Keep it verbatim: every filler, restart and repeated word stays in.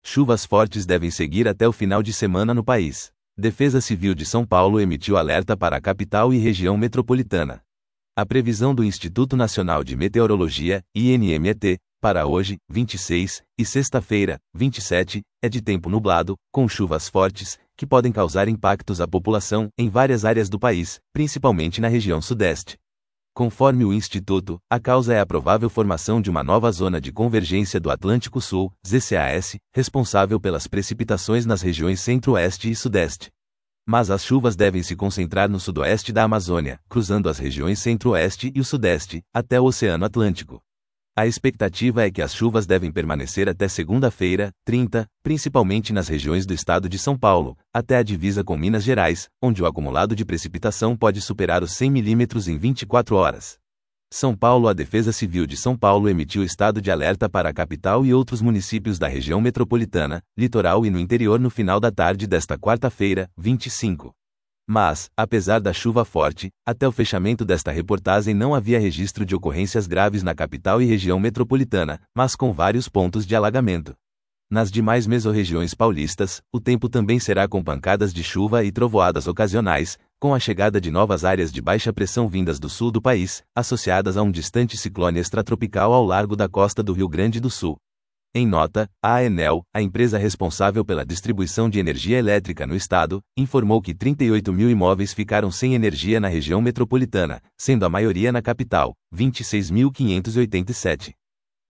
Chuvas fortes devem seguir até o final de semana no país. Defesa Civil de São Paulo emitiu alerta para a capital e região metropolitana. A previsão do Instituto Nacional de Meteorologia, I N M E T, para hoje, vinte e seis, e sexta-feira, vinte e sete, é de tempo nublado, com chuvas fortes, que podem causar impactos à população em várias áreas do país, principalmente na região sudeste. Conforme o Instituto, a causa é a provável formação de uma nova zona de convergência do Atlântico Sul, Z C A S, responsável pelas precipitações nas regiões centro-oeste e sudeste. Mas as chuvas devem se concentrar no sudoeste da Amazônia, cruzando as regiões centro-oeste e o sudeste, até o Oceano Atlântico. A expectativa é que as chuvas devem permanecer até segunda-feira, trinta, principalmente nas regiões do estado de São Paulo, até a divisa com Minas Gerais, onde o acumulado de precipitação pode superar os cem milímetros em vinte e quatro horas. São Paulo. A Defesa Civil de São Paulo emitiu estado de alerta para a capital e outros municípios da região metropolitana, litoral e no interior no final da tarde desta quarta-feira, vinte e cinco. Mas, apesar da chuva forte, até o fechamento desta reportagem não havia registro de ocorrências graves na capital e região metropolitana, mas com vários pontos de alagamento. Nas demais mesorregiões paulistas, o tempo também será com pancadas de chuva e trovoadas ocasionais, com a chegada de novas áreas de baixa pressão vindas do sul do país, associadas a um distante ciclone extratropical ao largo da costa do Rio Grande do Sul. Em nota, a ANEEL, a empresa responsável pela distribuição de energia elétrica no estado, informou que trinta e oito mil imóveis ficaram sem energia na região metropolitana, sendo a maioria na capital, vinte e seis mil quinhentos e oitenta e sete.